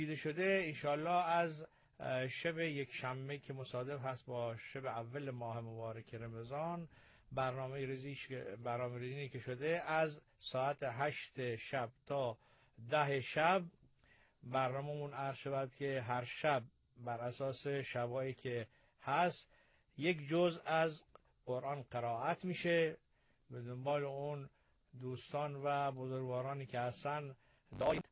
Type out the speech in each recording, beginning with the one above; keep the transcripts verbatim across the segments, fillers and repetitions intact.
دیده شده انشالله از شب یک شنبه که مصادف هست با شب اول ماه مبارک رمضان برنامه ریزی برنامه ریزی که شده از ساعت هشت شب تا ده شب برنامه‌مون عرض شود که هر شب بر اساس شبایی که هست یک جزء از قرآن قرائت میشه. به دنبال اون دوستان و بزرگوارانی که هستن دائم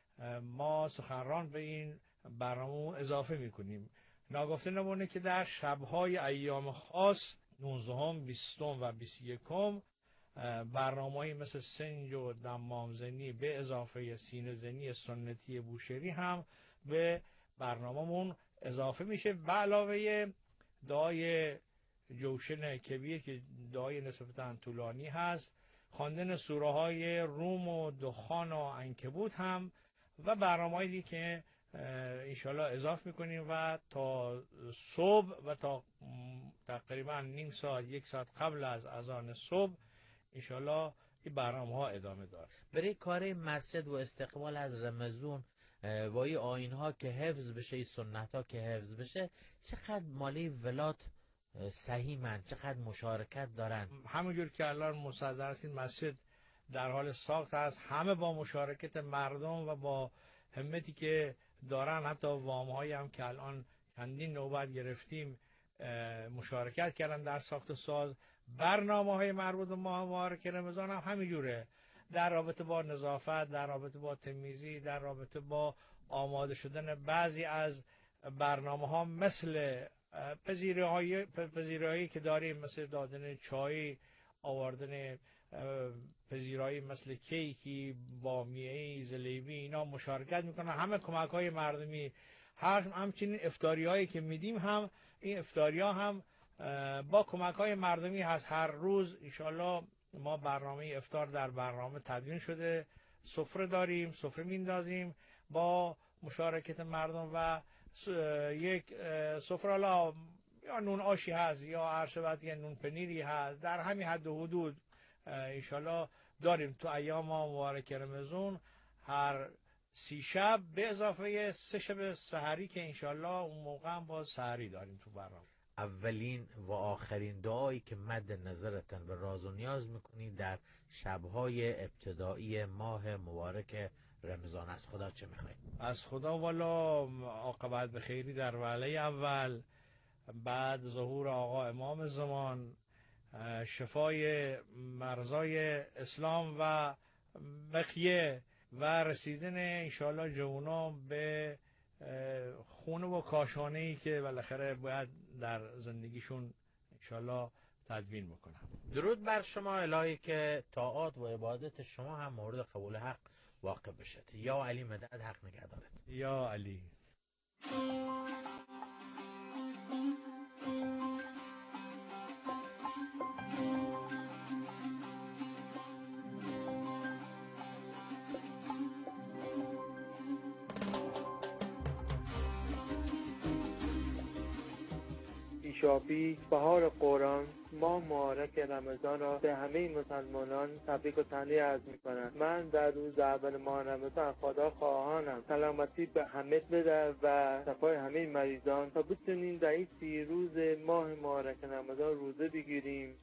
ما سخنران به این برنامه اضافه میکنیم. ناگفته نمونه که در شبهای ایام خاص نوزدهم، بیستم و بیست و یکم برنامه‌ای مثل سنج و دمامزنی به اضافه سینه زنی سنتی بوشهری هم به برنامه‌مون اضافه میشه، به علاوه دعای جوشن کبیر که دعای نسبتاً طولانی هست، خواندن سوره های روم و دخان و عنکبوت هم و برنامه‌ای دیگه که انشالله اضافه میکنیم و تا صبح و تا تقریبا نیم ساعت یک ساعت قبل از اذان صبح انشالله این برنامه ها ادامه داره. برای کار مسجد و استقبال از رمضان و این آیین ها که حفظ بشه، این سنت ها که حفظ بشه، چقدر مالی ولات سهیمن، چقدر مشارکت دارن؟ همونجور که الان مصدر است این مسجد در حال ساخت است، همه با مشارکت مردم و با همتی که دارن، حتی وامهایی هم که الان چندین نوبت گرفتیم مشارکت کردن در ساخت و ساز. برنامه های مربوط به ماه مبارک رمضان هم همینجوره، در رابطه با نظافت، در رابطه با تمیزی، در رابطه با آماده شدن بعضی از برنامه ها مثل پذیرایی پذیرایی که داریم، مثل دادن چای، آوردن پذیرایی مثل کیکی، بامیه‌ای، جلیبی، اینا مشارکت میکنن. همه کمک های مردمی، هر همچنین افطاری هایی که میدیم هم این افطاری ها هم با کمک های مردمی هست. هر روز انشالله ما برنامه افطار در برنامه تدوین شده، سفره داریم، سفره میندازیم با مشارکت مردم و یک سفره حالا یا نون آشی هست یا عرشبت یا نون پنیری هست، در همین حد و حدود انشالله داریم تو ایام مبارک رمضان. هر سی شب به اضافه سه شب سحری که انشالله اون موقع هم با سحری داریم تو برنامه. اولین و آخرین دعایی که مد نظرتن و راز و نیاز میکنید در شبهای ابتدایی ماه مبارک رمضان از خدا چه میخواید؟ از خدا والا عاقبت به خیری در وعله اول، بعد ظهور آقا امام زمان، شفای مرضای اسلام و بقیه و رسیدن انشاءالله جوانان به خونه و کاشانه‌ای که بالاخره باید در زندگیشون انشاءالله تدوین بکنن. درود بر شما الهی که طاعات و عبادت شما هم مورد قبول حق واقع بشد. یا علی مدد حق نگهدارت. یا علی. شافی بهار قرآن ماه مبارک رمضان را به همه مسلمانان تبریک و تهنیت عرض می‌کنم. من در روز اول ماه رمضان خدا خواهانم سلامتی به همه بده و شفای همه مریضان تا بتونیم در این سی روز ماه مبارک رمضان روزه بگیریم.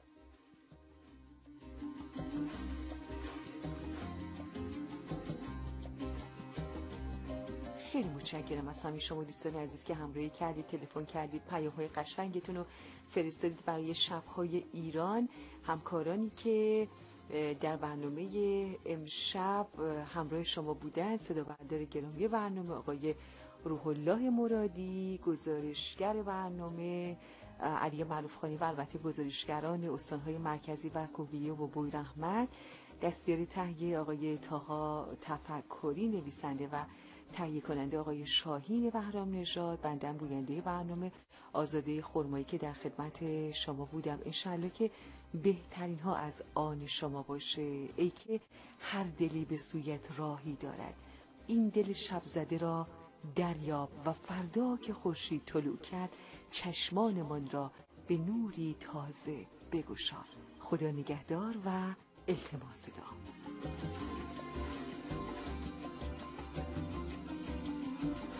خیلی متشکرم از همه شما دوستان عزیز که همراهی کردید، تلفن کردید، پیام‌های قشنگتون رو فرستادید برای شب‌های ایران. همکارانی که در برنامه امشب همراه شما بودن، صدا بردار گرامی برنامه آقای روح الله مرادی، گزارشگر برنامه علی معروفخانی و البته گزارشگران استان‌های مرکزی و کوهگیری و بویر احمد، دستیاری تهیه آقای طاها تفکری، نویسنده و تهیه کننده آقای شاهین بهرام نژاد، بنده گوینده برنامه آزاده خرمایی که در خدمت شما بودم. انشالله که بهترین ها از آن شما باشه. ای که هر دلی به سویت راهی دارد، این دل شب زده را دریاب و فردا که خورشید طلوع کرد چشمانمان را به نوری تازه بگشار. خدا نگهدار و التماس دعا.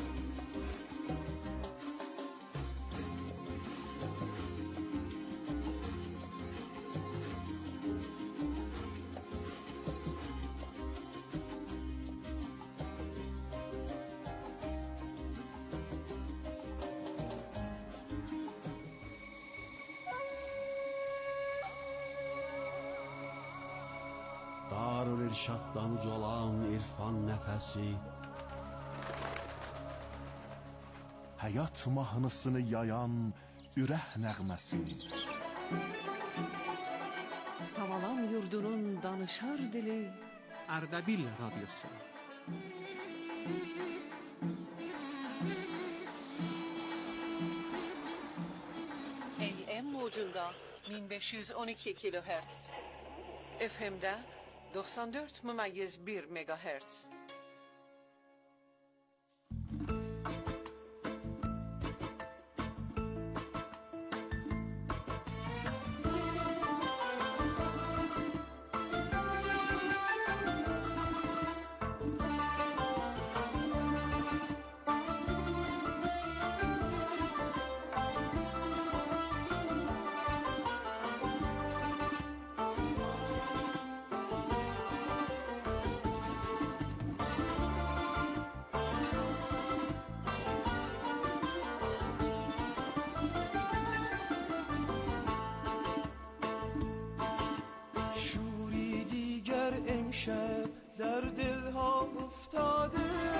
şaddan ucalan irfan nəfəsi, həyat mahnısını yayan ürək nəğməsi. Savalan yurdunun danışar dili, Ərdəbil radyosu. A M موجunda bin beş yüz on iki kilohertz, F M'de doksan dört mümayyiz bir megahertz. شوری دیگر امشب در دلها افتاده،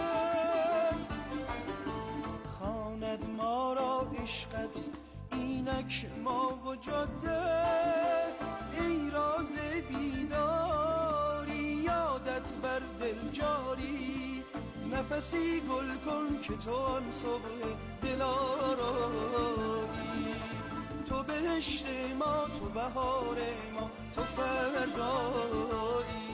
خواند ما را عشقت اینک ما و جاده. ای راز بیداری یادت بر دل جاری، نفسی گل کن که تو آن صبح دلارایی. تو بهشت ما، تو بهار ما، تو فردایی.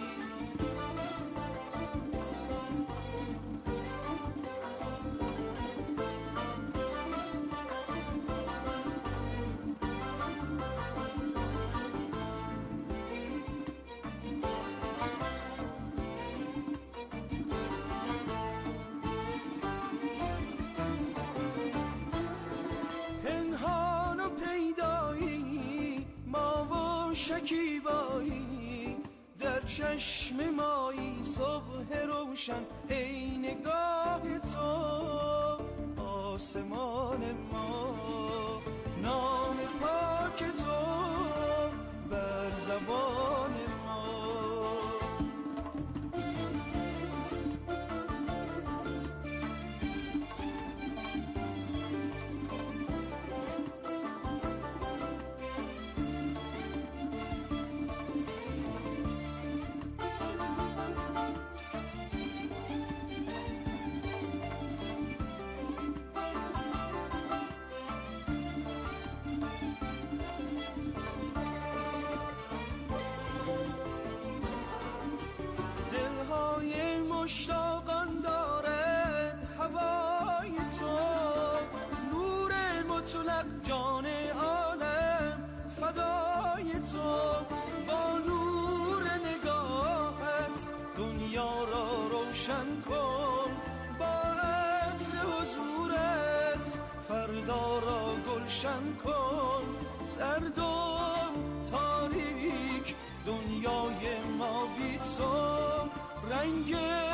پنهان و پیدایی ما و شکیبایی، در چشم مایی صبح روشن. ای نگاه تو آسمان ما، نام پاک تو بر زبان ما. دلهای مشتاقان دارد هوای تو، نور مطلق جان عالم فدای تو. با نور نگاهت دنیا را روشن کن، با عطر حضورت فردا را گلشن کن. سرد و تاریک دنیای ما بی تو، رنگ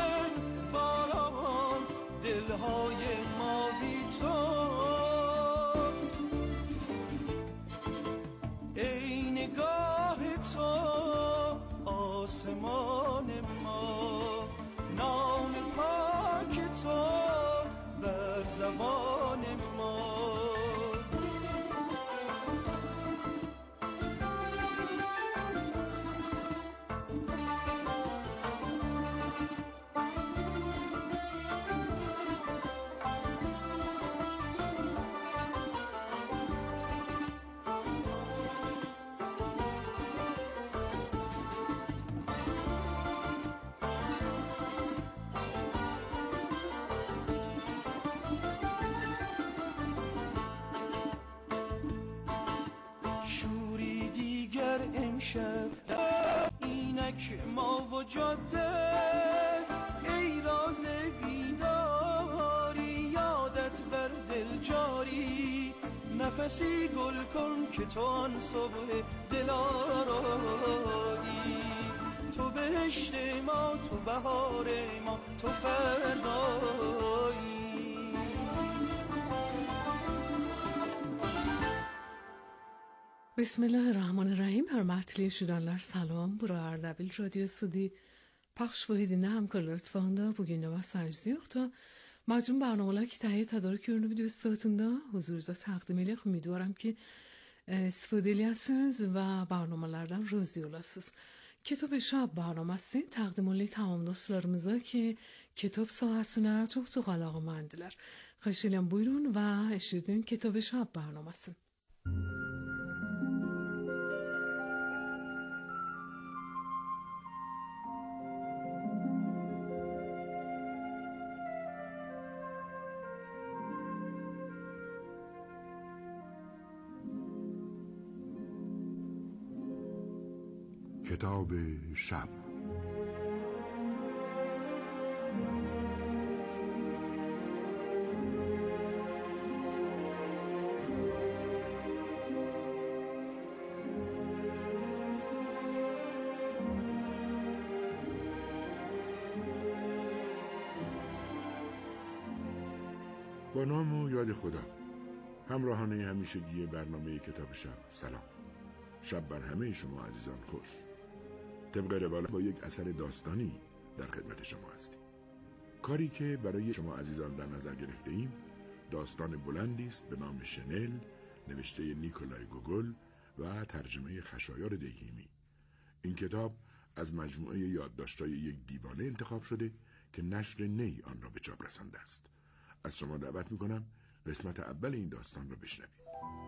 باران دلهای ما بی تو. ای نگاه تو آسمان ما، نام پاک تو بر زبان ما. شوری دیگر امشب اینک ما و جاده. ای راز بیداری یادت بر دل جاری، نفسی گل کن که تو آن صبح دلارایی. تو بهشت ما، تو بهار ما، تو فردایی. Bismillahirrahmanirrahim. Hörmətli eşidənlər, salam. Bura Ərdəbil radiosudur. Paqsh vahidinde hamkarlar ittifaqında bugün de mesajı yoktu. Macun barnamalar ki tahiyye tadarik görünümü de üstadında huzurunuza takdim ile umiduvarım ki istifade edilirsiniz ve barnamalardan razı olasınız. Kitap Şab barnaması takdim oluyor tamam dostlarımıza ki kitap sahasına çok çok alaqamandılar. Xahiş buyurun ve eşidin Kitap Şab barnaması. کتاب شب. با نام و یاد خدا. همراهانه همیشگی برنامه کتاب شب سلام. شب بر همه شما عزیزان خوش. طبق روال با یک اثر داستانی در خدمت شما هستیم. کاری که برای شما عزیزان در نظر گرفته ایم داستان بلندی است به نام شنل، نوشته نیکولای گوگل و ترجمه خشایار دیهیمی. این کتاب از مجموعه یادداشت‌های یک دیوانه انتخاب شده که نشر نی آن را به چاپ رسانده است. از شما دعوت می‌کنم قسمت اول این داستان را بشنوید.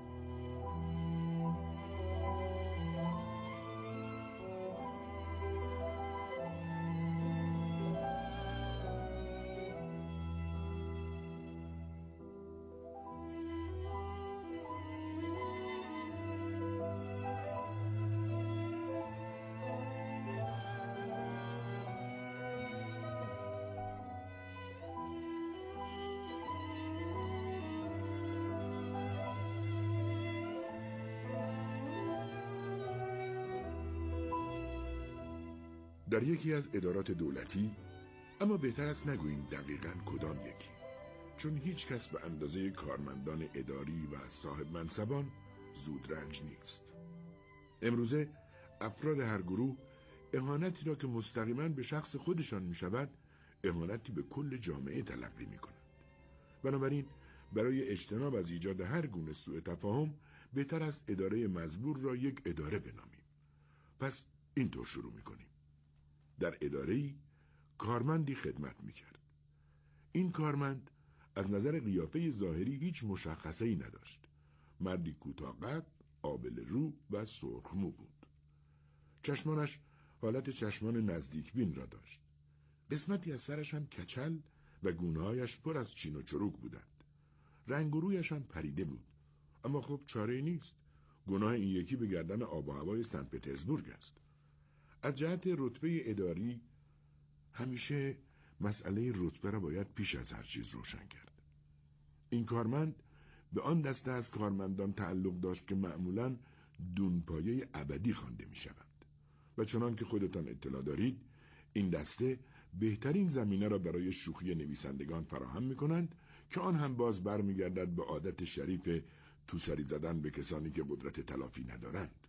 در یکی از ادارات دولتی، اما بهتر است نگوییم دقیقاً کدام یکی، چون هیچ کس به اندازه کارمندان اداری و صاحب منصبان زودرنج نیست. امروزه افراد هر گروه اهانتی را که مستقیماً به شخص خودشان می شود، اهانتی به کل جامعه تلقی می کنند. بنابراین برای اجتناب از ایجاد هر گونه سوء تفاهم بهتر است اداره مزبور را یک اداره بنامیم. پس اینطور شروع می کنیم. در اداره‌ای کارمندی خدمت می‌کرد. این کارمند از نظر قیافه ظاهری هیچ مشخصه‌ای نداشت. مردی کوتاه‌قد، آبله رو و سرخمو بود. چشمانش حالت چشمان نزدیکبین را داشت. قسمتی از سرش هم کچل و گونه‌هایش پر از چین و چروک بودند. رنگ و رویش هم پریده بود. اما خب چاره‌ای نیست. گناه این یکی به گردن آب و هوای سن پترزبورگ است. از جهت رتبه اداری همیشه مسئله رتبه را باید پیش از هر چیز روشن کرد. این کارمند به آن دسته از کارمندان تعلق داشت که معمولاً دونپایه ابدی خوانده می شوند و چنان که خودتان اطلاع دارید این دسته بهترین زمینه را برای شوخی نویسندگان فراهم می کنند که آن هم باز برمی گردد به عادت شریف توسری زدن به کسانی که قدرت تلافی ندارند.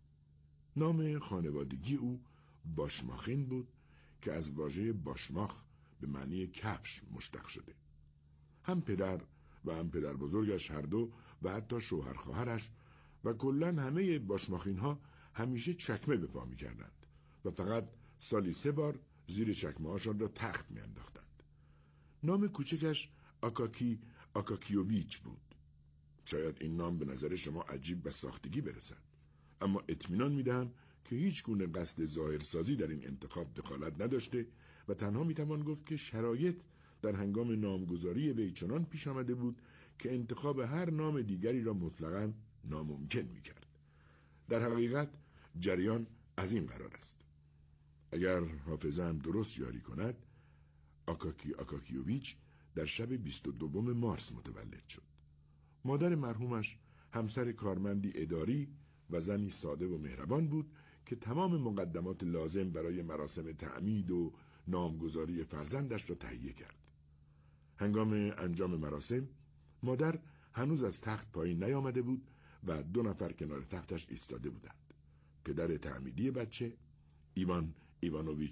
نام خانوادگی او باشماخین بود که از واژه باشماخ به معنی کفش مشتق شده. هم پدر و هم پدر بزرگش هر دو و حتی شوهر خواهرش و کلن همه باشماخین ها همیشه چکمه به پا می کردند و فقط سالی سه بار زیر چکمه هاشان را تخت می انداختند. نام کوچکش آکاکی آکاکیوویچ بود. شاید این نام به نظر شما عجیب و ساختگی برسد، اما اطمینان می دهم که هیچ گونه قصد ظاهرسازی در این انتخاب دخالت نداشته و تنها می توان گفت که شرایط در هنگام نامگذاری وی چنان پیش آمده بود که انتخاب هر نام دیگری را مطلقاً ناممکن می کرد. در حقیقت جریان از این قرار است. اگر حافظه‌ام درست یاری کند، آکاکی آکاکیوویچ در شب بیست و دوم مارس متولد شد. مادر مرحومش همسر کارمندی اداری و زنی ساده و مهربان بود که تمام مقدمات لازم برای مراسم تعمید و نامگذاری فرزندش را تهیه کرد. هنگام انجام مراسم مادر هنوز از تخت پایین نیامده بود و دو نفر کنار تختش ایستاده بودند. پدر تعمیدی بچه ایوان ایوانوویچ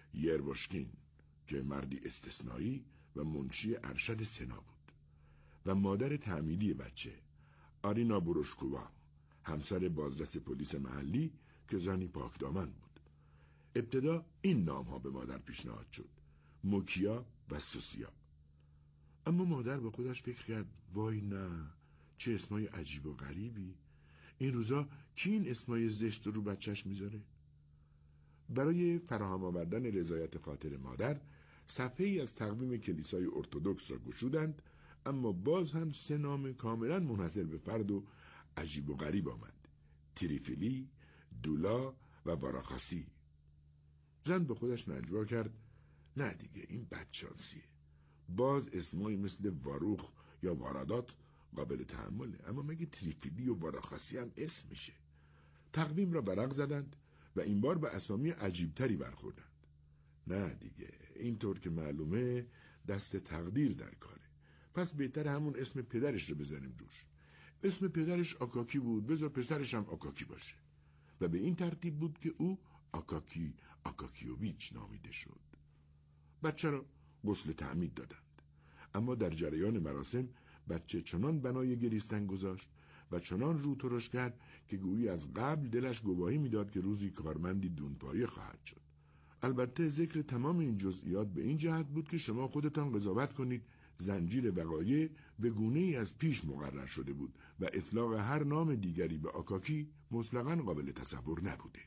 یروشکین که مردی استثنایی و منشی ارشد سنا بود و مادر تعمیدی بچه آرینا بروشکووا، همسر بازرس پلیس محلی که زنی پاکدامن بود. ابتدا این نام ها به مادر پیشنهاد شد، موکیا و سوسیا. اما مادر با خودش فکر کرد وای نه، چه اسمای عجیب و غریبی. این روزا کی این اسمای زشت رو بچهش میذاره؟ برای فراهم آوردن رضایت خاطر مادر صفحه ای از تقویم کلیسای ارتدوکس را گشودند، اما باز هم سه نام کاملا منحصر به فرد و عجیب و غریب آمد: تریفیلی، دولا و واراخاسی. زن به خودش نجوا کرد نه دیگه، این بدشانسیه. باز اسمایی مثل واروخ یا وارادات قابل تحمله، اما مگه تریفیلی و واراخاسی هم اسم میشه؟ تقویم را ورق زدند و این بار به اسامی عجیبتری برخوردند. نه دیگه، اینطور که معلومه دست تقدیر در کاره. پس بهتر همون اسم پدرش رو بذاریم روش. اسم پدرش آکاکی بود، بذار پسرش هم آکاکی باشه. و به این ترتیب بود که او آکاکی آکاکیوویچ نامیده شد. بچه را غسل تعمید دادند، اما در جریان مراسم بچه چنان بنای گریستن گذاشت و چنان رو ترش کرد که گویی از قبل دلش گواهی میداد که روزی کارمندی دونپایه خواهد شد. البته ذکر تمام این جزئیات به این جهت بود که شما خودتان قضاوت کنید زنجیر وقایع به گونه‌ای از پیش مقرر شده بود و اطلاق هر نام دیگری به آکاکی مطلقاً قابل تصور نبوده.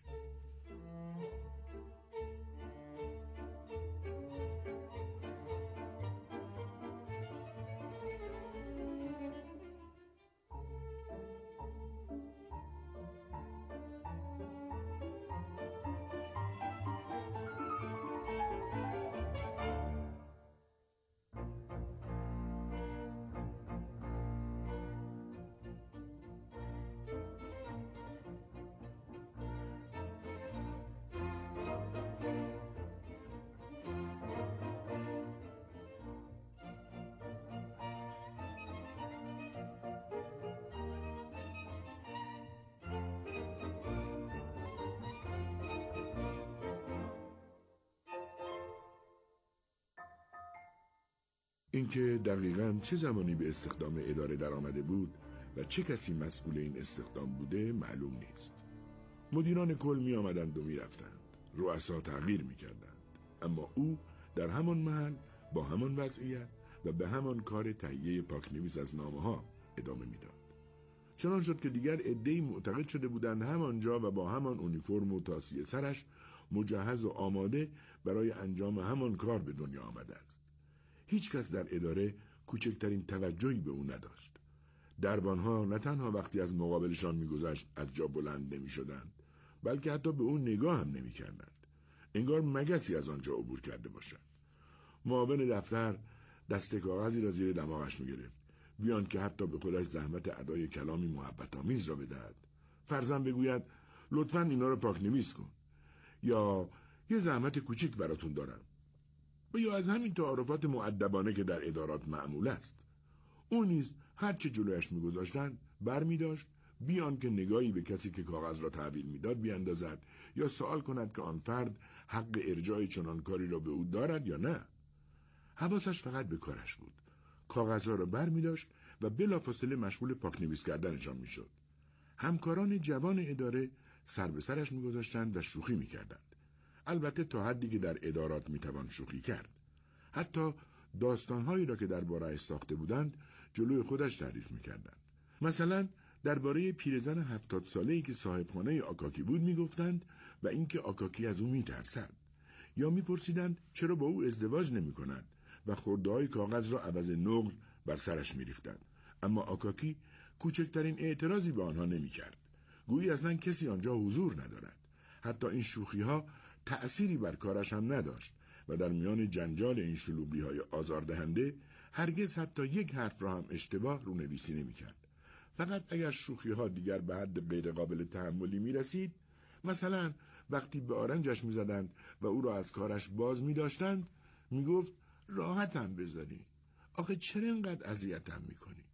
اینکه دقیقاً چه زمانی به استخدام اداره در آمده بود و چه کسی مسئول این استخدام بوده معلوم نیست. مدیران کل می آمدند و می رفتند، رؤسا تغییر می کردند، اما او در همان محل با همان وضعیت و به همان کار تهیه پاکنویس از نامه ها ادامه می داد. چنان شد که دیگر عده‌ای معتقد شده بودند همانجا و با همان اونیفرم و تاسیه سرش مجهز و آماده برای انجام همان کار به دنیا آمده است. هیچ کس در اداره کوچکترین توجهی به او نداشت. دربانها نه تنها وقتی از مقابلشان میگذشت از جا بلند نمی شدند، بلکه حتی به او نگاه هم نمی کردند. انگار مگسی از آنجا عبور کرده باشد. معاون دفتر دست کاغذی را زیر دماغش می گرفت، بیان که حتی به خودش زحمت ادای کلامی محبت آمیز را بدهد. فرضاً بگوید لطفاً اینا رو پاک نویس کن، یا یه زحمت کوچیک براتون دارم، و یا از همین تعارفات مؤدبانه که در ادارات معمول است. او نیز هر چه جلویش می‌گذاشتند برمی‌داشت، بیان که نگاهی به کسی که کاغذ را تحویل می‌داد بیاندازد یا سوال کند که آن فرد حق ارجاع چنان کاری را به او دارد یا نه. حواسش فقط به کارش بود. کاغذها را برمی‌داشت و بلافاصله مشغول پاک‌نویس کردنشان می‌شد. همکاران جوان اداره سر به سرش می‌گذاشتند و شوخی می‌کردند. البته تا حدی که در ادارات میتوان شوخی کرد. حتی داستانهایی را که درباره‌اش ساخته بودند جلوی خودش تعریف میکردند. مثلا درباره پیرزن هفتاد ساله‌ای که صاحبخانه آکاکی بود میگفتند و اینکه آکاکی از او میترسد، یا میپرسیدند چرا با او ازدواج نمیکند و خرده‌های کاغذ را عوض نقل بر سرش میریختند، اما آکاکی کوچکترین اعتراضی به آنها نمیکرد، گویی اصلا کسی آنجا حضور ندارد. حتی این شوخی‌ها تأثیری بر کارش هم نداشت و در میان جنجال این شلوغی‌های آزاردهنده هرگز حتی یک حرف را هم اشتباه رونویسی نمی‌کرد. فقط اگر شوخی‌ها دیگر به حد غیر قابل تحملی می‌رسید، مثلا وقتی به آرنجش می‌زدند و او را از کارش باز می‌داشتند، می‌گفت راحتم بذاری، آخه چرا اینقدر اذیتم می‌کنی؟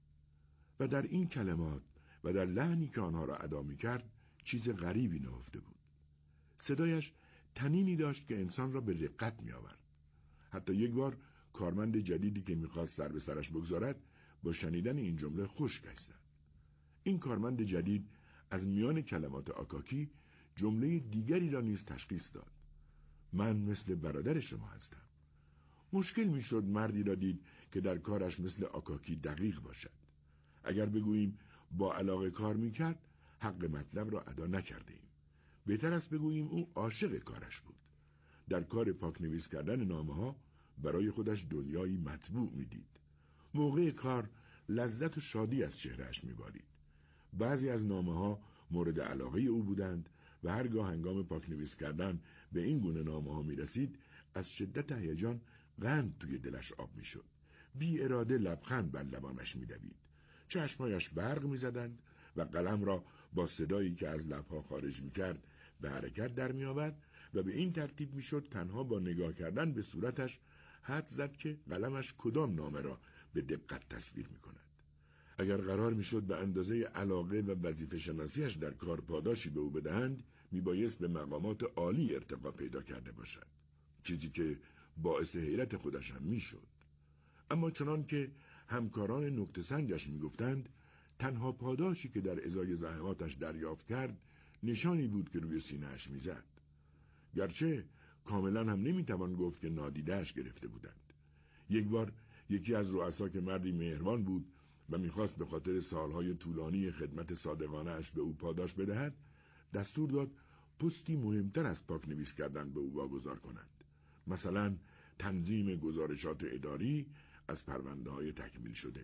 و در این کلمات و در لحنی که آنها را ادا می‌کرد چیز غریبی نهفته بود. صدایش طنینی داشت که انسان را به رقت می آورد. حتی یک بار کارمند جدیدی که میخواست سر به سرش بگذارد با شنیدن این جمله خشکش زد. این کارمند جدید از میان کلمات آکاکی جمله دیگری را نیز تشخیص داد. من مثل برادر شما هستم. مشکل میشد مردی را دید که در کارش مثل آکاکی دقیق باشد. اگر بگوییم با علاقه کار میکرد، حق مطلب را ادا نکرده ایم. بهتر است بگوییم او عاشق کارش بود. در کار پاکنویس کردن نامه ها برای خودش دنیایی مطبوع میدید. موقع کار لذت و شادی از چهرهش میبارید. بعضی از نامه ها مورد علاقه او بودند و هرگاه هنگام پاکنویس کردن به این گونه نامه ها میرسید، از شدت هیجان قند توی دلش آب میشد. بی اراده لبخند بر لبانش میدوید. چشمایش برق میزدند و قلم را با صدایی که از لبها خارج میکرد به حرکت در میآورد و به این ترتیب میشد تنها با نگاه کردن به صورتش حد زد که قلمش کدام نامه را به دقت تصویر میکند. اگر قرار میشد به اندازه علاقه و وظیفه شناسیش در کار پاداشی به او بدهند، میبایست به مقامات عالی ارتقا پیدا کرده باشد، چیزی که باعث حیرت خودش هم میشد. اما چنان که همکاران نکته سنجش میگفتند، تنها پاداشی که در ازای زحماتش دریافت کرد نشانی بود که روی سینه‌اش میزد. گرچه کاملا هم نمیتوان گفت که نادیده‌اش گرفته بودند. یک بار یکی از رؤسا که مردی مهربان بود و میخواست به خاطر سالهای طولانی خدمت صادقانه اش به او پاداش بدهد، دستور داد پستی مهمتر از پاکنویس کردن به او واگذار کنند. مثلا تنظیم گزارشات اداری از پرونده‌های تکمیل شده.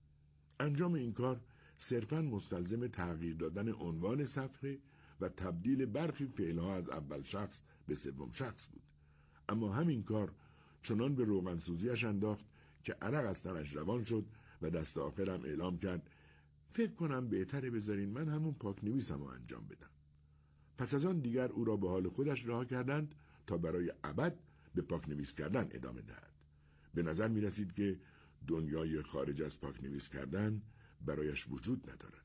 انجام این کار صرفاً مستلزم تغییر دادن عنوان صفحه و تبدیل برخی فعلها از اول شخص به سوم شخص بود. اما همین کار چنان به روغنسوزیش انداخت که عرق از تنش روان شد و دست آخرم اعلام کرد فکر کنم بهتره بذارین من همون پاکنویسم رو انجام بدم. پس از آن دیگر او را به حال خودش رها کردند تا برای ابد به پاکنویس کردن ادامه دهد. به نظر می رسید که دنیای خارج از پاکنویس کردن برایش وجود ندارد.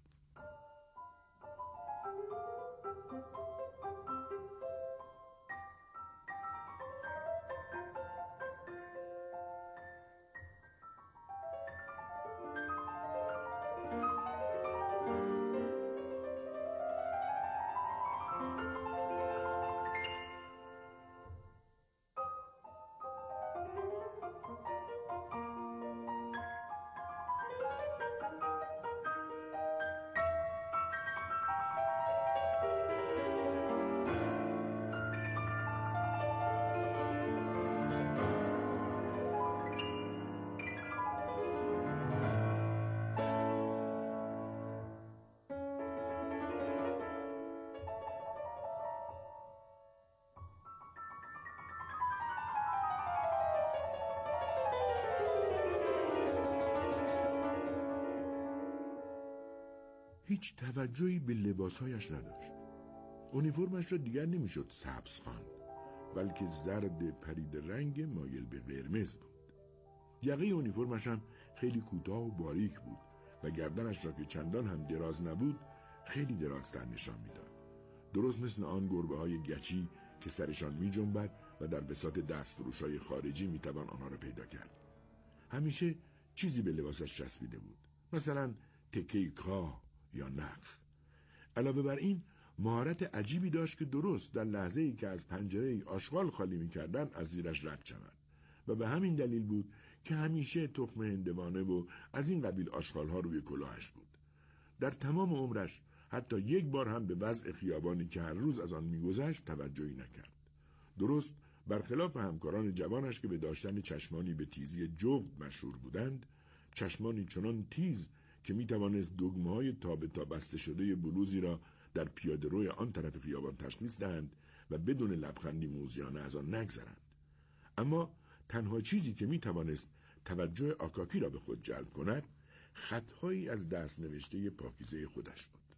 هیچ توجهی به لباسهایش نداشت. اونیفرمش را دیگر نمیشد سبز خواند، بلکه زرد پرید رنگ مایل به قرمز بود. یقه اونیفرمش هم خیلی کوتاه و باریک بود و گردنش را که چندان هم دراز نبود خیلی درازتر نشان میداد. درست مثل آن گربه های گچی که سرشان می جنبد و در بساط دستفروش‌های خارجی می توان آنها را پیدا کرد. همیشه چیزی به لباسش چسبیده بود، مثلا تکه کاه یا نخ. علاوه بر این مهارت عجیبی داشت که درست در لحظه‌ای که از پنجره آشغال خالی می‌کردن از زیرش رد شود و به همین دلیل بود که همیشه تخم هندوانه و از این قبیل آشغال‌ها روی کلاهش بود. در تمام عمرش حتی یک بار هم به وضع خیابانی که هر روز از آن می‌گذشت توجهی نکرد. درست برخلاف همکاران جوانش که به داشتن چشمانی به تیزی جغد مشهور بودند، چشمانی چنان تیز که می توانست دگمه‌های تا به تا بسته شده بلوزی را در پیاده روی آن طرف خیابان تشخیص دهند و بدون لبخندی موذیانه از آن نگذرند. اما تنها چیزی که می توانست توجه آکاکی را به خود جلب کند، خطهایی از دست نوشته پاکیزه خودش بود.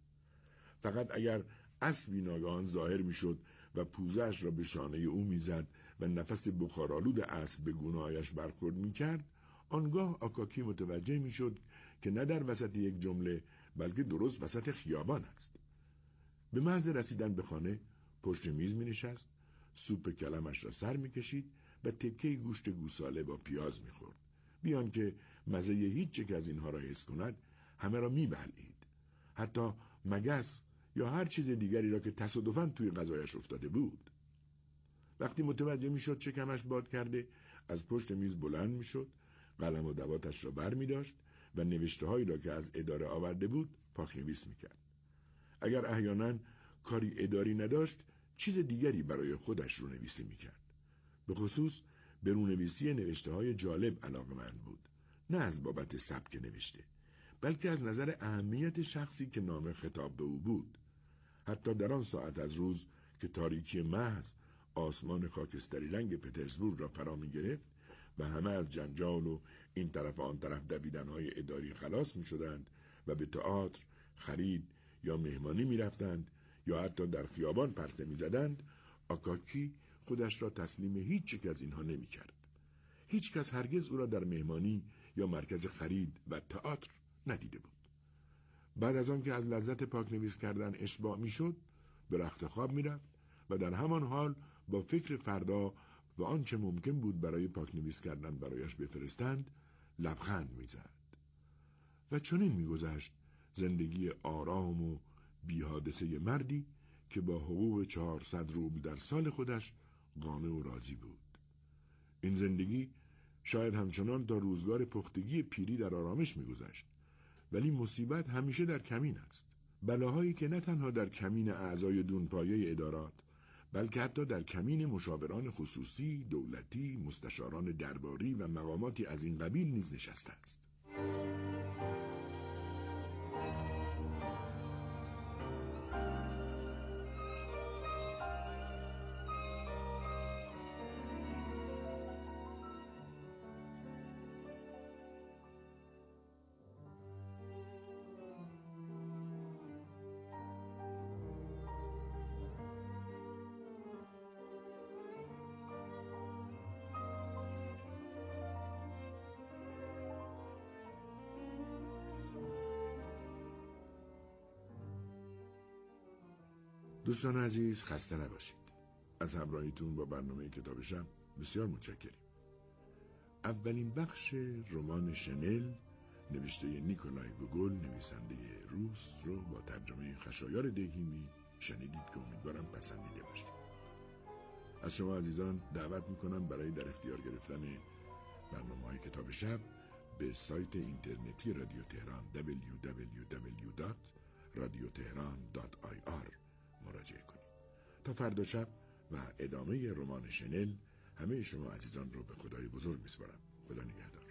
فقط اگر اسبی ناگهان ظاهر می شد و پوزه‌اش را به شانه او می زد و نفس بخارآلود اسب به گونه‌هایش برخورد می کرد، آنگاه آکاکی متوجه می شد که نه در وسط یک جمله بلکه درست وسط خیابان است. به محض رسیدن به خانه پشت میز می نشست، سوپ کلمش را سر میکشید و تکه گوشت گوساله با پیاز میخورد. بیان که مزه هیچ یک از اینها را حس کند همه را میبلعید. حتی مگس یا هر چیز دیگری را که تصادفاً توی غذایش افتاده بود. وقتی متوجه میشد شکمش باد کرده، از پشت میز بلند میشد، قلم و دواتش را بر می داشت و نوشته هایی را که از اداره آورده بود پاک‌نویس میکرد. اگر احیانا کاری اداری نداشت، چیز دیگری برای خودش رونویسی میکرد. به خصوص به رونویسی نوشته های جالب علاقه‌مند بود، نه از بابت سبک نوشته، بلکه از نظر اهمیت شخصی که نامه خطاب به او بود. حتی در آن ساعت از روز که تاریکی محض آسمان خاکستری رنگ پترزبورگ را فرا می گرفت و همه از جنجال و این طرف آن طرف دویدن‌های اداری خلاص می شدند و به تئاتر، خرید یا مهمانی می رفتند یا حتی در خیابان پرسه می زدند، آکاکی خودش را تسلیم هیچ یک از اینها نمی کرد. هیچ کس هرگز او را در مهمانی یا مرکز خرید و تئاتر ندیده بود. بعد از آن که از لذت پاک‌نویس کردن اشباع می شد، به رخت خواب می رفت و در همان حال با فکر فردا و آنچه ممکن بود برای پاک‌نویس کردن برایش بفرستند لبخند می زد. و چنین می گذشت زندگی آرام و بی حادثه مردی که با حقوق چهارصد روبل در سال خودش قانع و راضی بود. این زندگی شاید همچنان تا روزگار پختگی پیری در آرامش می گذشت، ولی مصیبت همیشه در کمین است. بلاهایی که نه تنها در کمین اعضای دونپایه ادارات، بلکه حتی در کمین مشاوران خصوصی، دولتی، مستشاران درباری و مقاماتی از این قبیل نیز نشسته است. دوستان عزیز، خسته نباشید. از همراهیتون با برنامه کتاب شب بسیار متشکریم. اولین بخش رمان شنل نوشته نیکولای گوگل، نویسنده روس، رو با ترجمه خشایار دهیمی شنیدید که امیدوارم پسندیده باشید. از شما عزیزان دعوت میکنم برای در اختیار گرفتن برنامه‌های کتاب شب به سایت اینترنتی رادیو تهران دبلیو دبلیو دبلیو دات رادیو تهران دات آی آر مراجعه کنید. تا فردا شب و ادامه رمان شنل، همه شما عزیزان رو به خدای بزرگ میسپارم. خدا نگهدار.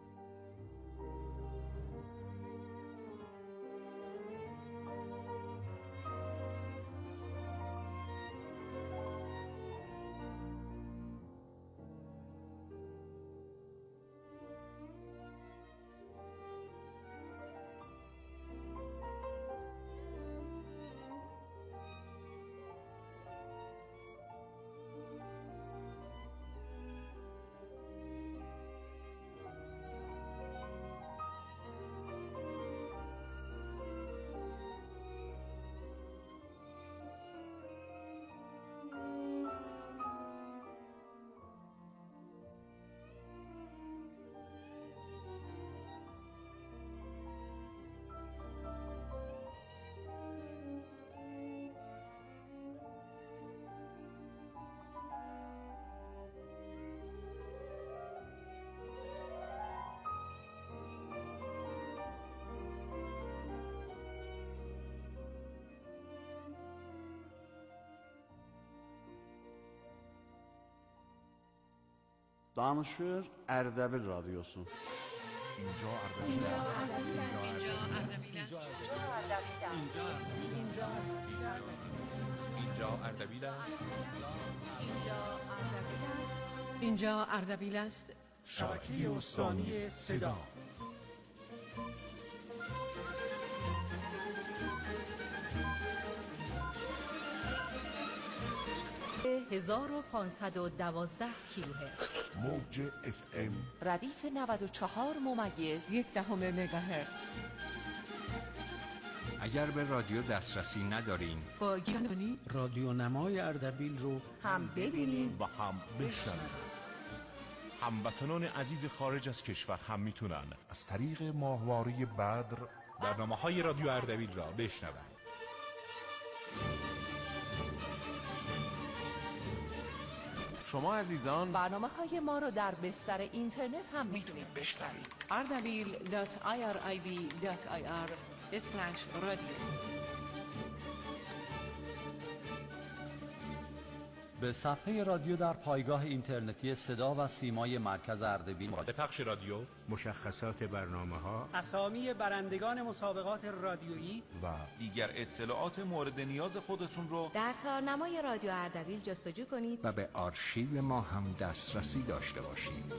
Danışır Erdebil Radyosu. اینجا اردبیل است. اینجا اردبیل است. اینجا اردبیل است. شبکه استانی صدا. هزار و پانصد و دوازده کیلوهرتز موج اف ام ردیف نود و چهار ممیز یک دهم مگاهرتز. اگر به رادیو دسترسی ندارین، با گیرانی رادیو نمای اردبیل رو هم ببینید و هم بشنوید. هموطنان عزیز خارج از کشور هم میتونن از طریق ماهواره بدر برنامه‌های رادیو اردبیل را بشنوند. شما عزیزان برنامه های ما رو در بستر اینترنت هم میتونید بشنوید. اردبیل دات آی آر آی بی دات آی آر اسلش رادیو. به صفحه رادیو در پایگاه اینترنتی صدا و سیمای مرکز اردبیل به پخش رادیو، مشخصات برنامه‌ها، اسامی برندگان مسابقات رادیویی و دیگر اطلاعات مورد نیاز خودتون رو در تارنمای رادیو اردبیل جستجو کنید و به آرشیو ما هم دسترسی داشته باشید.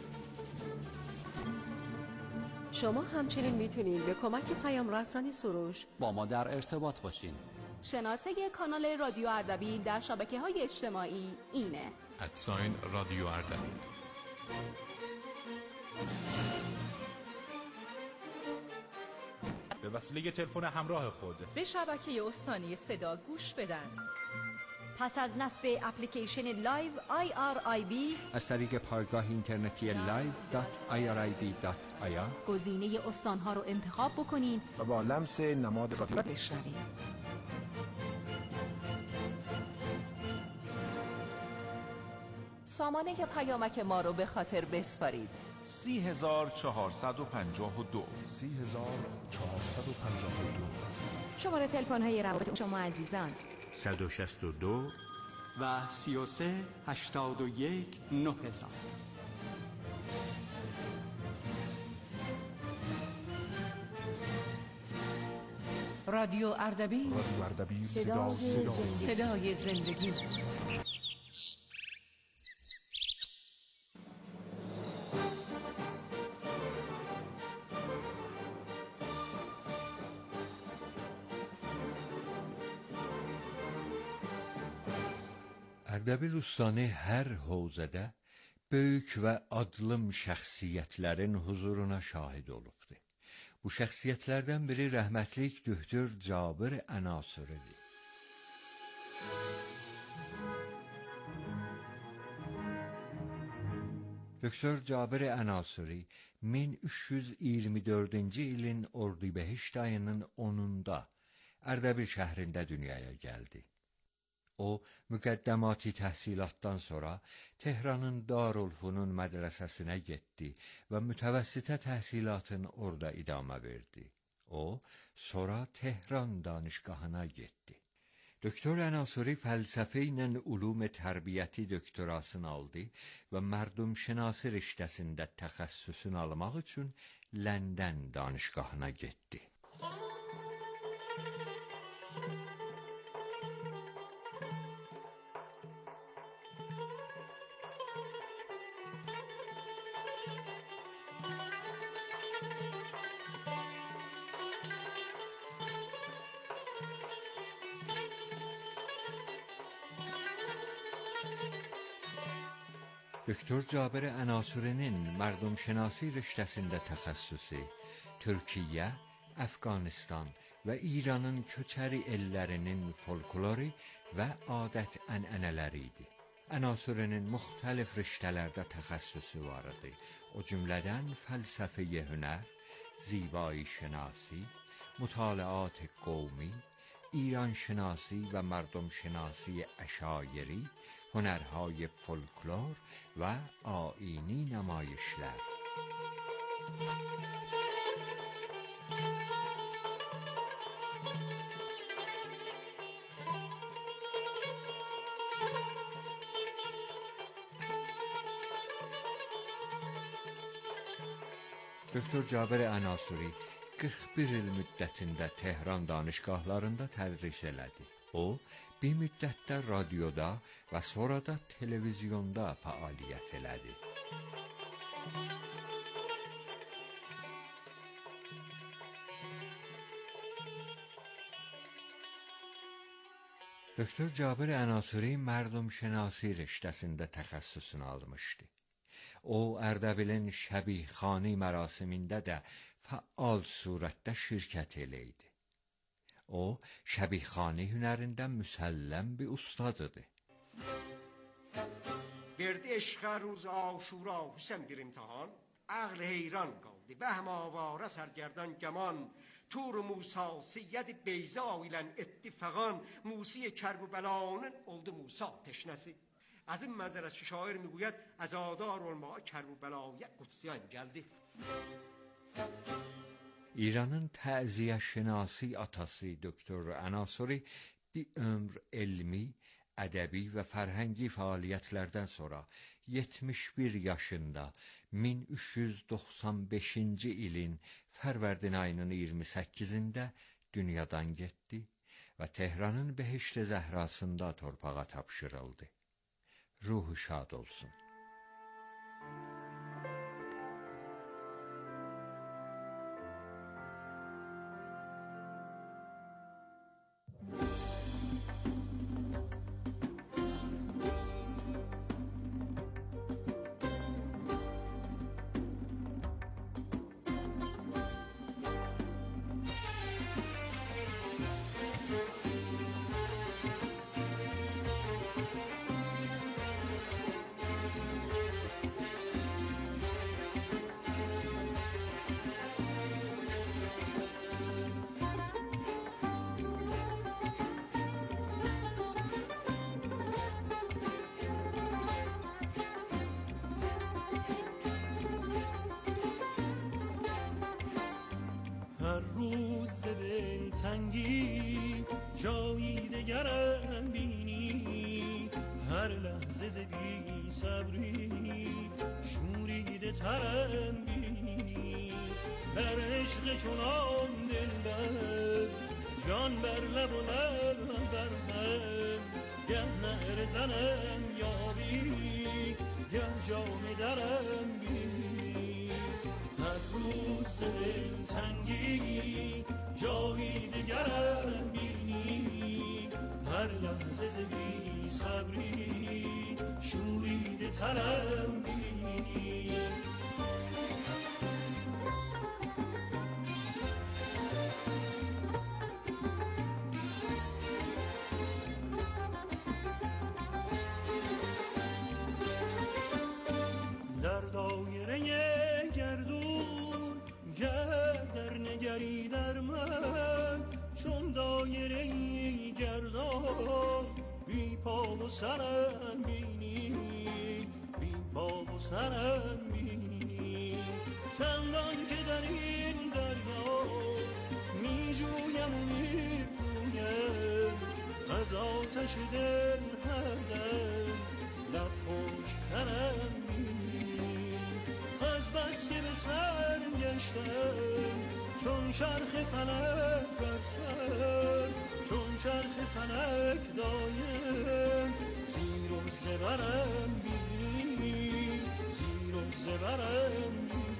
شما همچنین میتونید به کمک پیام رسانی سروش با ما در ارتباط باشین. شناسه کانال رادیو اردبیل در شبکه‌های اجتماعی اینه: ادساین رادیو اردبیل. به وسیله تلفن همراه خود به شبکه استانی صدا گوش بدن. پس از نصب اپلیکیشن لایو آی آر آی بی از طریق پایگاه اینترنتی لایو دات آی آر آی بی دات آی آر گزینه استان‌ها رو انتخاب بکنین و با لمس نماد رادیو بشنوید. سامانه پیامک ما رو به خاطر بسپارید: سی هزار چهارصد و پنجاه و دو سی هزار چهارصد و پنجاه و دو. شماره تلفن های روابط شما عزیزان صد و شصت و دو و سی و سه هشتاد و یک نه هزار. رادیو اردبیل، رادیو اردبیل، صدا صدا صدای زندگی. Ərdəbil Ustani hər hövzədə böyük və adlım şəxsiyyətlərin huzuruna şahid olubdu. Bu şəxsiyyətlərdən biri rəhmətlik Döktör Cabir Ənasiridir. Döktör Cabir Ənasiri min üç yüz iyirmi dördüncü ilin Ordubehişt ayının onunda Ərdəbil şəhrində dünyaya gəldi. O, müqəddəmati təhsilatdan sonra Tehranın Darülfünun mədrəsəsinə getdi və mütəvəssitə təhsilatın orada idamə verdi. O, sonra Tehran danışgahına getdi. Döktör Ənasiri fəlsəfə ilə ulum tərbiyyəti doktorasını aldı və mərdumşinasi riştəsində təxəssüsünü almaq üçün London danışgahına getdi. Döktör Cabir Ənasirinin mərdumşinasi riştəsində təxəssüsü Türkiyə, Əfqanistan və İranın köçəri ellərinin folkloru və adət-ənənələri idi. Ənasirinin müxtəlif riştələrdə təxəssüsü var idi. O cümlədən fəlsəfə-i hünər, زیبایی شناسی، مطالعات قومی، ایران شناسی و مردم شناسی اشایری، هنرهای فولکلور و آیینی نمایشگر. Doktor Cabir Ənasiri qırx bir il müddətində Tehran danışgahlarında tədris elədi. O, bir müddətdə radioda və sonra da televizyonda fəaliyyət elədi. Doktor Cabir Ənasiri mərdumşinasi riştəsində təxəssüsünü almışdı. O, Ərdəbilin şəbihxani mərasimində də fəal surətdə şirkət eləydi. O, şəbihxani hünərində müsəlləm bir ustadıdır. Verdi eşqə روز عاشورا حسن bir imtihan, عقل حیران qaldı, vəhm avara sərgərdan gəman, Tur Musa Seyyid Beyza ilə etdi fəğan, Musi Kərbəlanın oldu Musa teşnəsi. از این منظر است که شاعر میگوید عزادار الماء کربلای قدسیان geldi. İranın təziyyəşünasi atası Doktor Anasuri bir ömr elmi, ədəbi və fərhəngi fəaliyyətlərdən sonra yetmiş bir yaşında min üç yüz doxsan beşinci ilin Fərvərdin ayının iyirmi səkkizində dünyadan getdi və Tehranın Behişt-i Zəhrasında torpağa tapşırıldı. Ruhu şad olsun. روز دلتنگی جایی دگرم بینی، هر لحظه ز بی صبری شوریده ترم بینی. در عشق چنان دلبر جان بر لب و لب بر هم، گه نعره زنم یابی گه جام درم بینی. هر روز دلتنگی جایی دگرم بینی، هر لحظه ز بی صبری شوریده ترم بینی. در دایره گردون گردر نگری در من، چون دایره گردان بی پا و سرم بینی، بی پا و سرم بینی. چندان که در این دریا می جویم و می پویم، از آتش دل هر دم لب خوش کنم بینی. از بس که به سر گشتم چون چرخ فلک بر سر، چون چرخ فلک دایم زیر و زبرم بینی، زیر و زبرم بینی.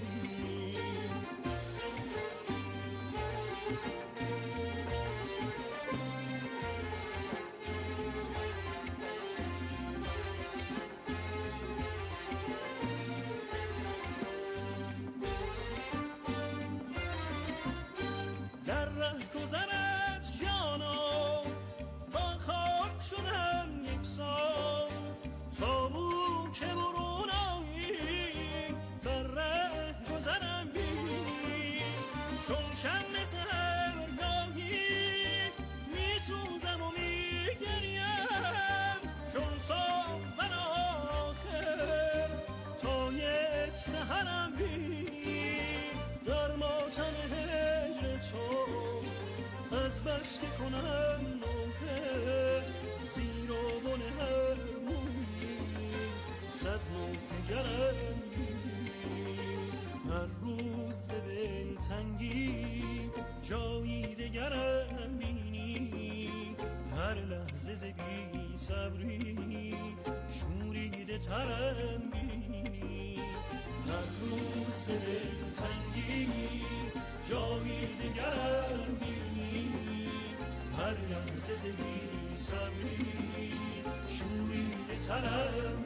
بس که کنم نوحه زیر و بن هر مویی، صد نوحه گرم بینی. هر روز دلتنگی جایی دگرم بینی، هر لحظه ز بی صبری شوریده ترم بینی. هر روز دلتنگی جایی دگرم بینی، هر لحظه ز بی صبری şuurinde tarım.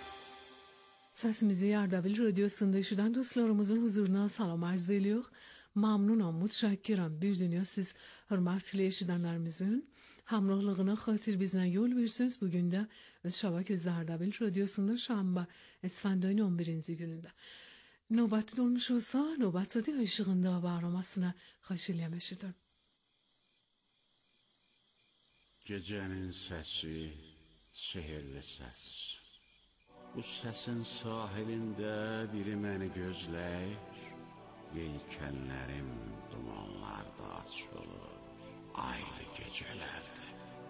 Səsimizi Ardabil Radiosu'nda eşidən dostlarımızın huzuruna salam arz ediyor. Mamnunam, mutşakkiram. Bir dünya siz hürmetli eşidenlerimizin hamrohlığına xatir bizden yol verirsiniz. Bugün de Şabak Zerdabil Radyosu'nda Şamba Esfanday'ın on birinci gününde. Nöbeti dolmuş olsa nöbet saati ışığında bağlamasına xaşilyemeşidir. Gecenin sesi, sehirli ses. Bu sesin sahilinde biri məni gözləyir. Yelkənlərim dumanlarda açılır, aylı gecələrdə.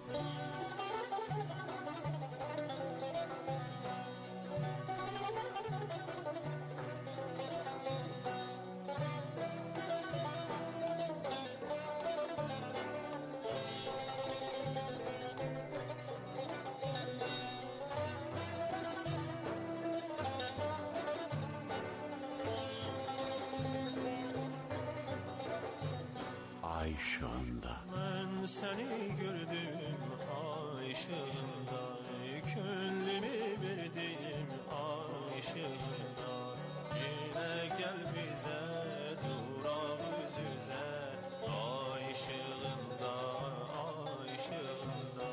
Ay ışığında. Ben seni gördüm ay ışığında, gönlümü verdim ay ışığında. Yine gel bize durak yüz yüze, ay ışığında, ay ışığında.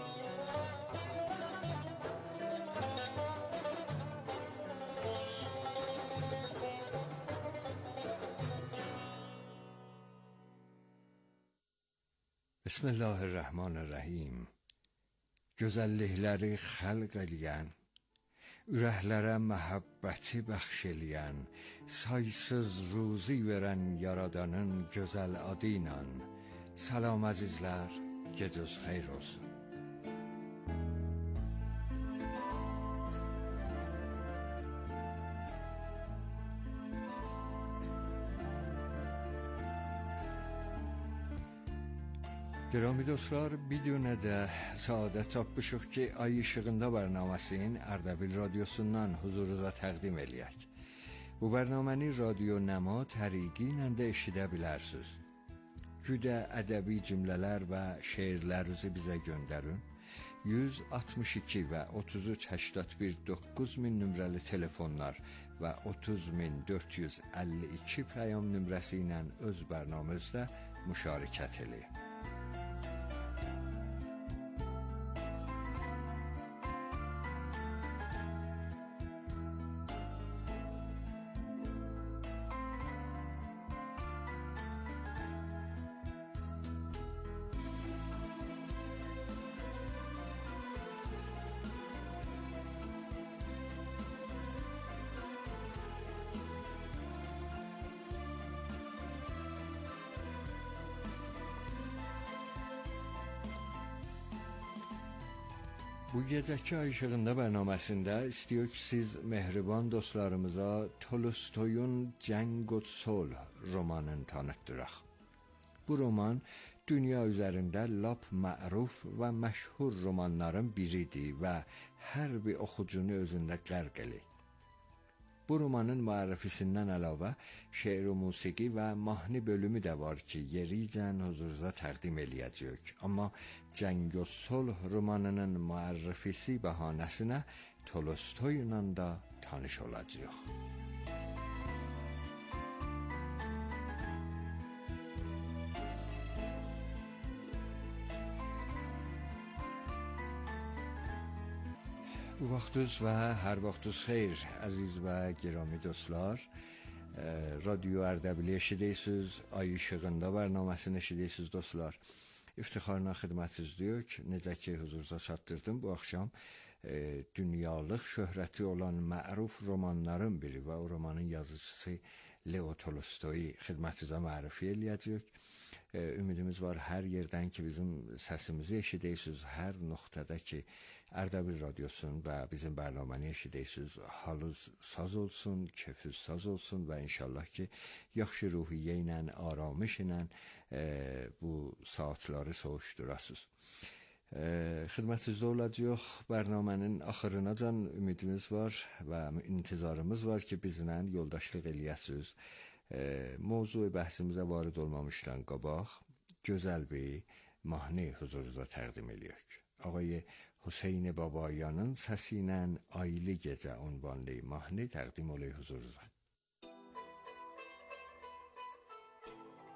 Bismillahirrahmanirrahim. Gözəllikləri xəlq eləyən, ürəklərə məhəbbəti bəxş eləyən, saysız ruzi verən yaradanın gözəl adı ilə. Salam əzizlər, gecəniz xeyir olsun. گرامی دوستlar, بدونه de سعادت tapmışıq ki, Ay İşığında bərnaməsinin Ərdəbil radyosundan huzurunuza təqdim eləyək. Bu bərnaməni Radio Nəma təriqi ilə də eşidə bilərsiniz. Güdə ədəbi cümlələr və şeirlərinizi bizə göndərin. yüz altmış iki və otuz üç səksən bir doqquz min nömrəli telefonlar və otuz min dörd yüz əlli iki pəyam nömrəsi ilə öz bərnaməmizdə müşarikət eləyin. Bu gecəki Ay İşığında bərnaməsində istəyir ki, siz mehriban dostlarımıza Tolstoyun Cəng və Sulh romanını tanıtdıraq. Bu roman dünya üzərində lap məruf və məşhur romanların biridir və hər bir oxucunu özündə qərq edir. Bu romanın müərrifisindən əlavə şeir və musiqi və mahnı bölümü də var ki, yericən huzurunuza təqdim eləyəcəyik. Amma Cəng və Sulh romanının müərrifisi bəhanəsinə Tolstoyla da tanış olacağıq. Bu vaxtınız və hər vaxtınız xeyir, əziz və giraمی dostlar. Radyo Ərdəbili eşidirsiniz, Ay İşığında bərnaməsini eşidirsiniz dostlar. İftixarla xidmətinizdəyik. Necə ki huzurunuza çatdırdım, bu axşam e, dünyalıq şöhrəti olan məruf romanların biri və o romanın yazıcısı Leo Tolstoy'u xidmətinizə mərifə eləyəcəyik. E, ümidimiz var hər yerdən ki bizim səsimizi eşidirsiniz, hər nöqtədə ki Ərdəbil radyosun və bizim bərnaməni eşidirsiniz, halınız saz olsun, keyfiniz saz olsun və inşallah ki yaxşı ruhiyyə ilə, aramış ilə e, bu saatları soğuşdurasınız. E, xidmətinizdə olacaq, bərnamənin axırınacan ümidimiz var və intizarımız var ki bizlə yoldaşlıq eləyəsiniz. E, mövzu bəhsimizə varid olmamışdan qabaq gözəl bir mahnı huzurunuza təqdim eləyək. Ağay Hüseyn Babayanın səsi ilə Aylı Gecə ünvanlı mahnı təqdim olay huzurunuza.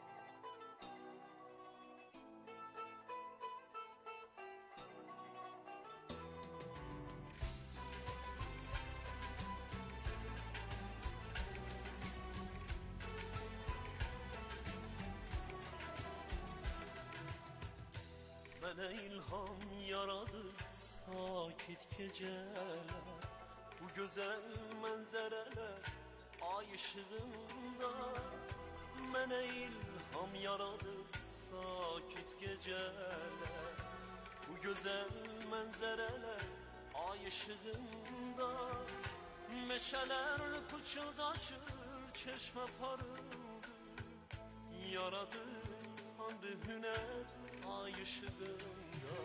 Mənə ilham yaradı sakit geceler, bu güzel mənzərələr ay ışığında. Mənə ilham yaradı sakit geceler, bu güzel mənzərələr ay ışığında. Meşələr pıçıldaşır, çeşmə parıldı, yaradı tanrı hünər ay ışığında.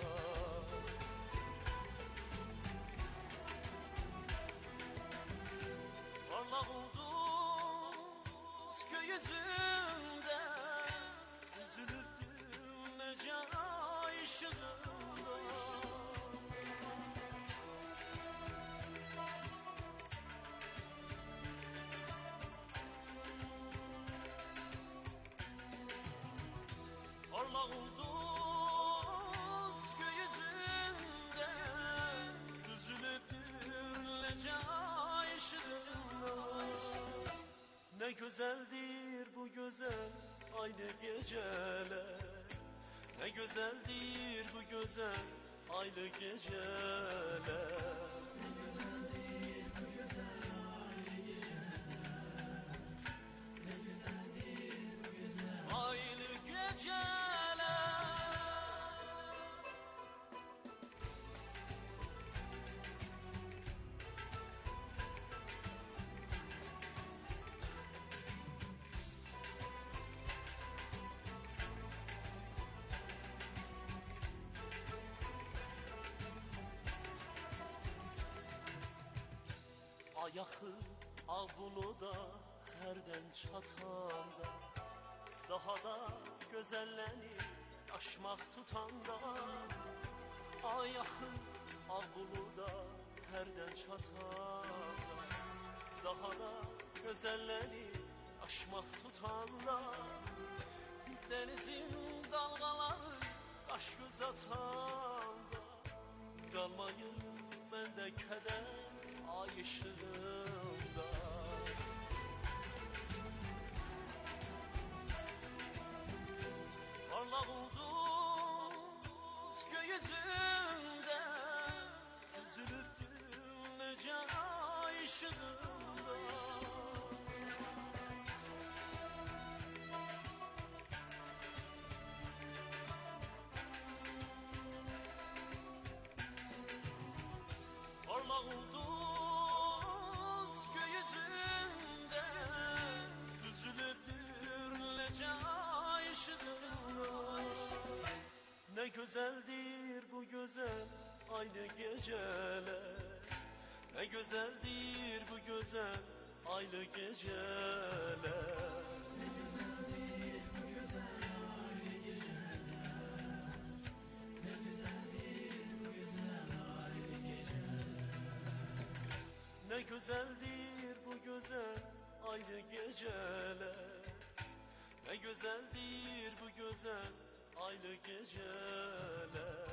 Parlaq ulduz gökyüzünde, üzülürdüm necə ay ışığında. Parlaq ulduz gökyüzünde, düzülübdür necə ay ışığında. Ne güzeldir bu güzel aynı geceler, ne güzeldir bu güzel aynı geceler. Aynı geceler. Ayağı al bunu da herden çatanda, daha da gözellenir aşmak tutanda. Ayağı al bunu da herden çatanda, daha da gözellenir aşmak tutanda. Denizin dalgaları kaş göz atanda, kalmayın bende keder ay ışığında. Parlak ulduz gökyüzünde, üzülürdüm necə ay ışığında. Parlak ulduz gökyüzünde, düzülübdür necə ay ışığında. Ne güzeldir bu güzel aynı geceler, ne güzeldir bu güzel aynı geceler. Ne güzeldir bu güzel aynı geceler, ne güzeldir bu güzel aynı geceler.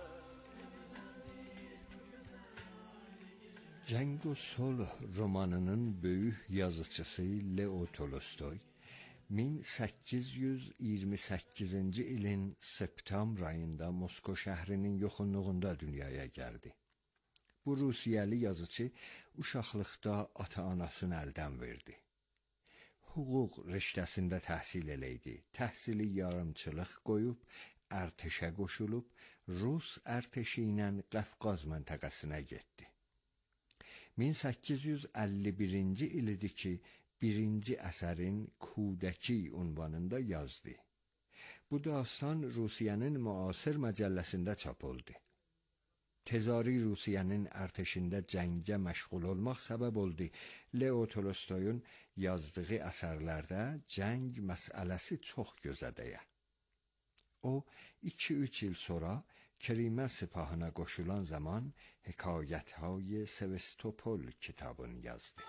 Cəng və Sulh romanının böyük yazıçısı Leo Tolstoy min səkkiz yüz iyirmi səkkizinci ilin septembr ayında Moskva şəhrinin yaxınlığında dünyaya gəldi. Bu Rusiyalı yazıcı uşaqlıqda ata-anasını əldən verdi. Hüquq riştəsində təhsil eləydi. Təhsili yarımçılıq qoyub ərtəşə qoşulub Rus ərtəşi ilə Qafqaz məntəqəsinə getdi. min səkkiz yüz əlli birinci il idi ki, birinci əsərin Kudəki ünvanında yazdı. Bu dastan Rusiyanın müasir məcəlləsində çap oldu. Tezari Rusiyanın ərtəşində cəngə məşğul olmaq səbəb oldu. Leo Tolstoyun yazdığı əsərlərdə cəng məsələsi çox gözədəyə. O, iki üç il sonra Kerimə sipahına qoşulan zaman Hekayətهای Sevastopol kitabını yazdı.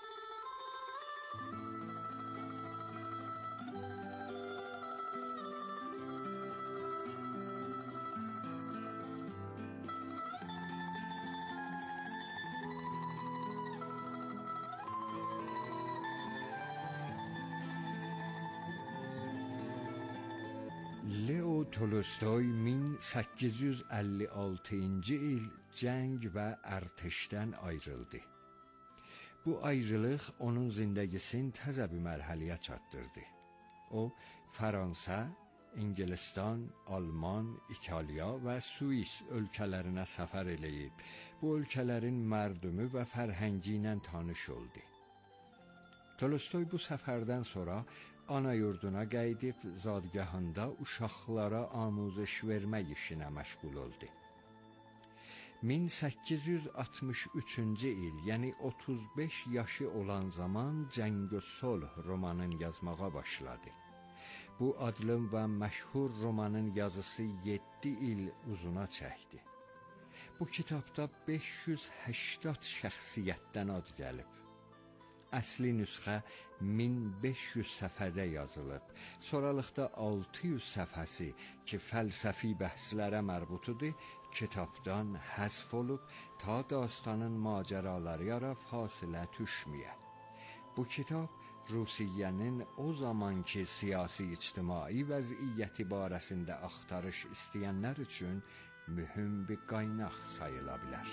Leo Tolstoy min səkkiz yüz əlli altıncı il cəng və ərtəşdən ayrıldı. Bu ayrılıq onun zindəgisini təzə bir mərhələyə çatdırdı. O, Fransa, İngilistان, Alman, İtaliya və Suis ölkələrinə səfər eləyib, bu ölkələrin mərdümü və fərhəngi ilə tanış oldu. Tolstoy bu səfərdən sonra ana yurduna qayıdıb zadgahında uşaqlara amuzəş vermək işinə məşğul oldu. min səkkiz yüz altmış üçüncü il, yəni otuz beş yaşı olan zaman Cəng və Sulh romanını yazmağa başladı. Bu adlı və məşhur romanın yazısı yeddi il uzuna çəkdi. Bu kitabda beş yüz səksən şəxsiyyətdən ad gəlib. Əsli nüsxə min beş yüz səfədə yazılıb. Sonralıqda altı yüz səfəsi ki, fəlsəfi bəhslərə mərbutudur, kitabdan həzf olub ta dastanın macəraları yara fasilə düşməyə. Bu kitab Rusiyanın o zamanki siyasi-ictimai vəziyyəti barəsində axtarış istəyənlər üçün mühüm bir qaynaq sayıla bilər.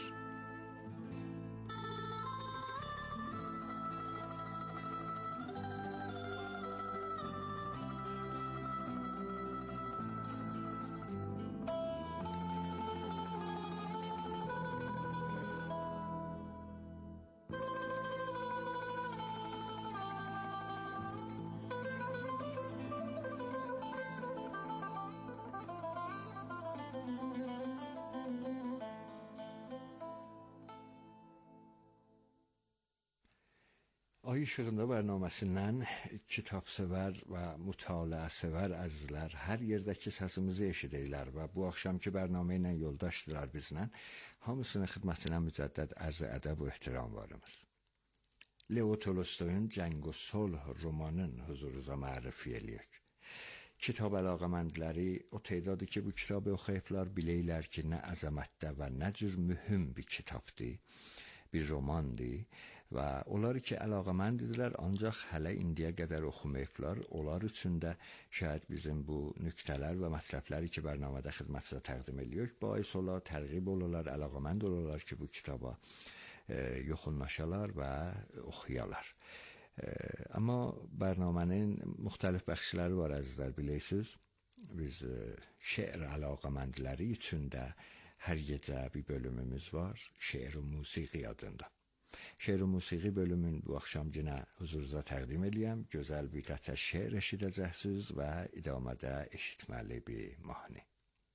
Ay İşığında bərnaməsindən kitabsevər və mütaliəsevər əzizlər hər yerdəki səsimizi eşidirlər və bu axşamki bərnamə ilə yoldaşdılar bizlə. Hamısının xidmətinə mücəddəd ərz ədəb və ehtiram varımız. Leo Tolstoyun Cəng və Sulh romanının huzurunuza mərifə eləyək. Kitab əlaqəməndləri o tədadı ki, bu kitabı oxuyublar biləylər ki, nə əzəmətdə və nə cür mühüm bir kitabdır, bir romandır. Və onlar ki, əlaqəməndirlər, ancaq hələ indiyə qədər oxumayıblar. Onlar üçün də şayad bizim bu nüktələr və mətləbləri ki, bərnamədə xidmətinizə təqdim edirik, bais olar, tərğib olarlar, əlaqəmənd olarlar ki, bu kitaba e, yoxunlaşalar və oxuyalar. E, amma bərnamənin müxtəlif bəxşləri var, əzizlər, bilirsiniz. Biz e, şeir əlaqəməndləri üçün də hər gecə bir bölümümüz var, şeir və musiqi adında. Şeir və musiqi bölümün bu axşam yenə huzurunuza təqdim edəyəm. Gözəl bir qətrə şeir eşidəcəksiniz və idamədə eşitməli bir mahnı.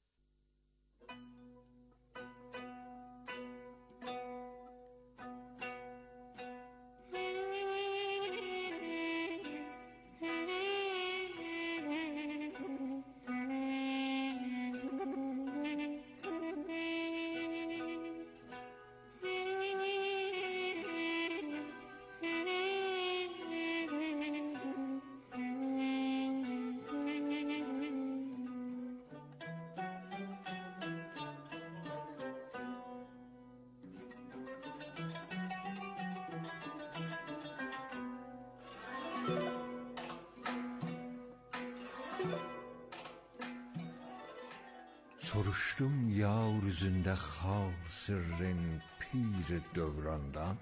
Soruşdum yar üzündə xal sırrın pir dövrandan.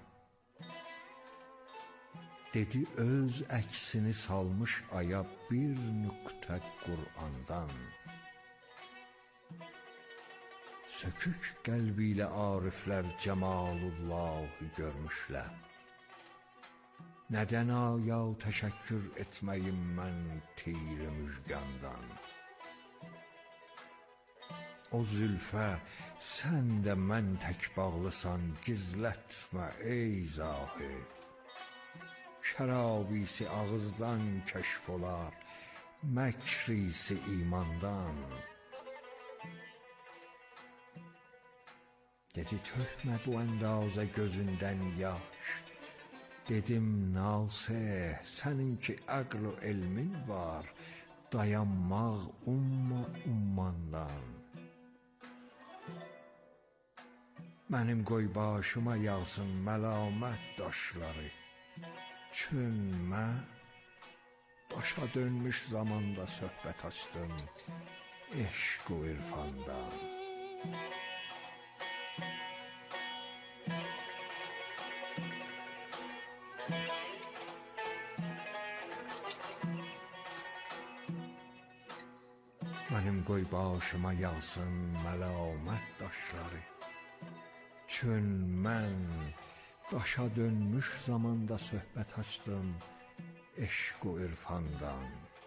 Dedi öz əksini salmış aya bir nüqtə Qur'andan. Sökük qəlbi ilə ariflər cəmalullahı görmüşlər. Nədən aya təşəkkür etməyim mən tir müjgandan. O zülfə sən də mən tək bağlısan, gizlətmə ey zahid. Şərabisi ağızdan kəşf olar, məkrisi imandan. Dedi tökmə bu əndazə gözündən yaş. Dedim nasih, səninki əql və elmin var, dayanmaq umma ummandan. Mənim qoy başıma yağsın məlamət daşları. Çün mən başa dönmüş zamanda söhbət açdım عشق و عرفاندان. Mənim qoy başıma yağsın məlamət daşları. Çün mən daşa dönmüş zamanda söhbət açdım eşq u irfandan.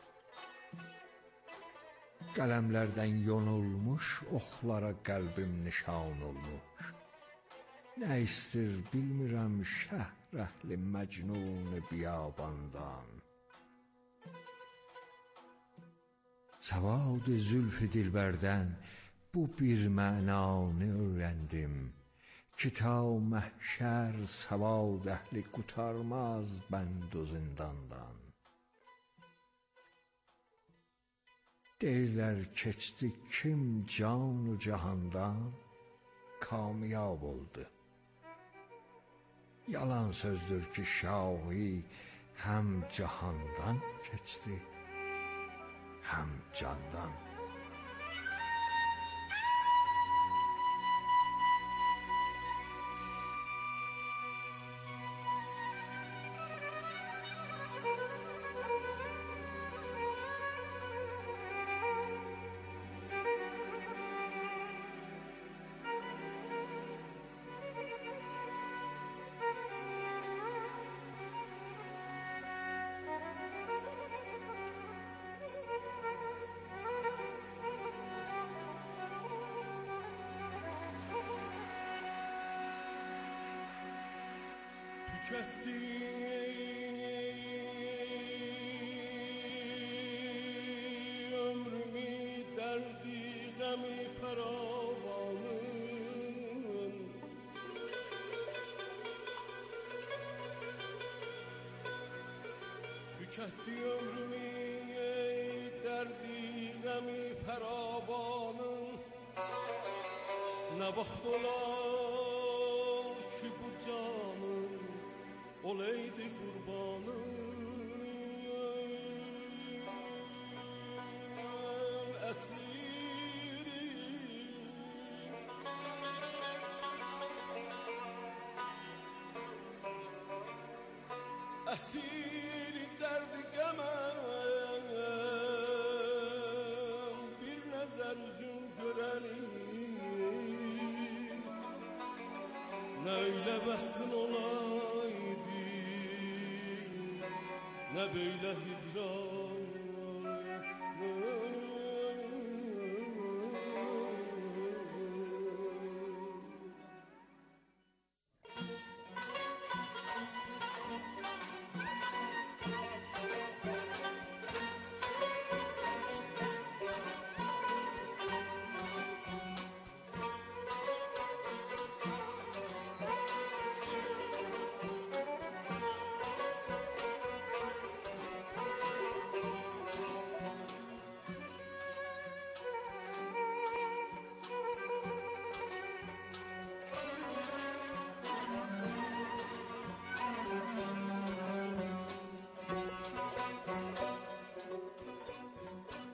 Qələmlərdən yonulmuş oxlara qəlbim nişan olmuş. Nə istir bilmirəm şəhr əhli məcnun biyabandan. Savad zülf dilbərdən bu bir mənanı öyrəndim ki ta məhşər savad əhli qurtarmaz bənd o zindandan. Deyirlər keçdi kim can u cahandan kamyab oldu. Yalan sözdür ki şahi həm cahandan keçdi həm candan. ömrümü derdi gemi feravanın tüketti ömrümü derdi gemi feravanın ne baxt olar ki bu canım oleydi kurbanım esiri esiri derdi gemem bir nezer üzüm görelim ne öyle beslin olaydı ne böyle hicran